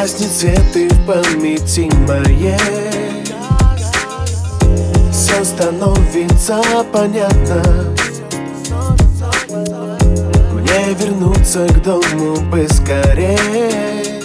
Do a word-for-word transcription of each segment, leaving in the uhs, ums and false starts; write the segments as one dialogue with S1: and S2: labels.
S1: Гаснет свет и в памяти моей все становится понятно. Мне вернуться к дому бы скорей,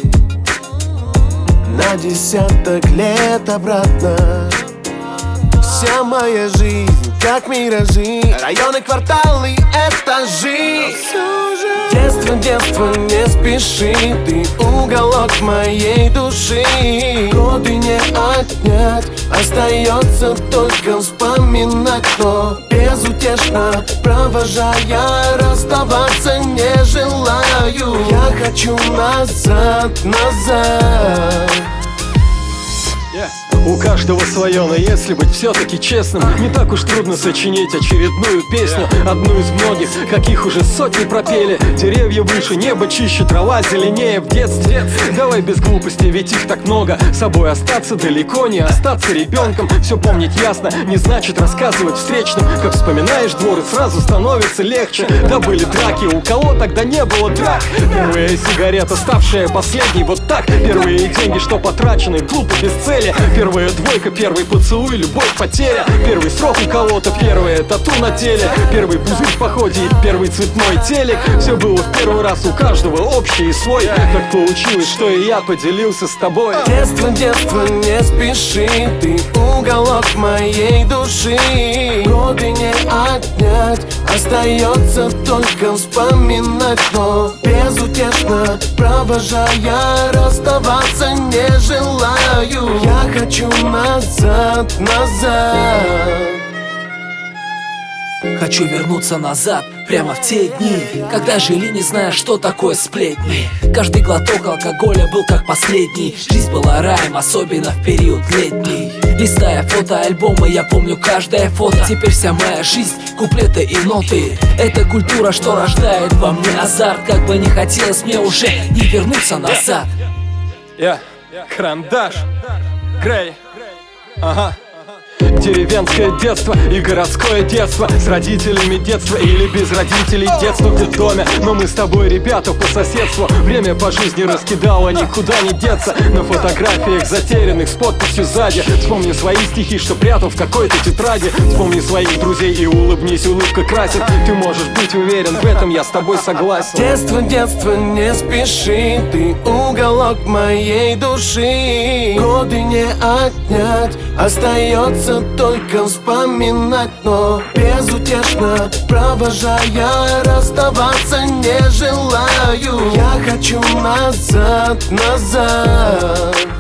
S1: на десяток лет обратно. Вся моя жизнь как миражи, районы, кварталы, этажи. Детство, детство, не спеши, ты уголок моей души. Годы не отнять, остается только вспоминать, но безутешно провожая, расставаться не желаю. Я хочу назад, назад.
S2: У каждого свое, но если быть все-таки честным, не так уж трудно сочинить очередную песню. Одну из многих, каких уже сотни пропели. Деревья выше, небо чище, трава зеленее в детстве. Давай без глупостей, ведь их так много. Собой остаться далеко, не остаться ребенком. Все помнить ясно, не значит рассказывать встречным. Как вспоминаешь двор, и сразу становится легче. Да были драки, у кого тогда не было драк. Первая сигарета, ставшая последней, вот так. Первые деньги, что потрачены, глупо, без цели. Первая двойка, первый поцелуй, любовь, потеря. Первый срок у кого-то, первое тату на теле. Первый пузырь в походе, первый цветной телек. Все было в первый раз, у каждого общий и свой. Так получилось, что и я поделился с тобой.
S1: Детство, детство, не спеши, ты уголок моей души. Годы не отнять, остается только вспоминать, но безутешно провожая, расставаться не желаю. Я хочу назад, назад.
S3: Хочу вернуться назад, прямо в те дни, когда жили, не зная, что такое сплетни. Каждый глоток алкоголя был как последний. Жизнь была раем, особенно в период летний. Листая фотоальбомы, я помню каждое фото. Теперь вся моя жизнь, куплеты и ноты. Это культура, что рождает во мне азарт. Как бы не хотелось мне уже не вернуться назад.
S2: Я, Карандаш, Грей, ага. Деревенское детство и городское детство, с родителями детства или без родителей детства в детдоме. Но мы с тобой, ребята, по соседству. Время по жизни раскидало, никуда не деться. На фотографиях затерянных с подписью сзади. Вспомни свои стихи, что прятал в какой-то тетради. Вспомни своих друзей и улыбнись, улыбка красит. Ты можешь быть уверен, в этом я с тобой согласен.
S1: Детство, детство, не спеши, ты уголок моей души. Годы не отнять, остается только вспоминать, но безутешно провожая, расставаться не желаю. Я хочу назад, назад.